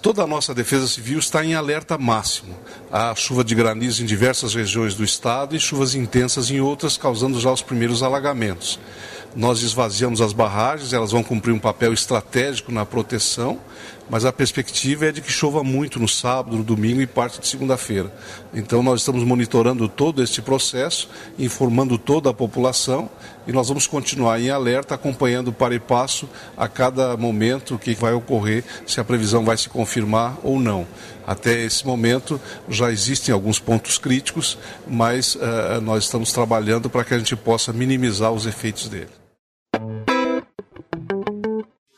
Toda a nossa Defesa Civil está em alerta máximo. Há chuva de granizo em diversas regiões do estado e chuvas intensas em outras, causando já os primeiros alagamentos. Nós esvaziamos as barragens, elas vão cumprir um papel estratégico na proteção, mas a perspectiva é de que chova muito no sábado, no domingo e parte de segunda-feira. Então nós estamos monitorando todo este processo, informando toda a população e nós vamos continuar em alerta, acompanhando para e passo a cada momento o que vai ocorrer, se a previsão vai se confirmar ou não. Até esse momento já existem alguns pontos críticos, mas nós estamos trabalhando para que a gente possa minimizar os efeitos dele.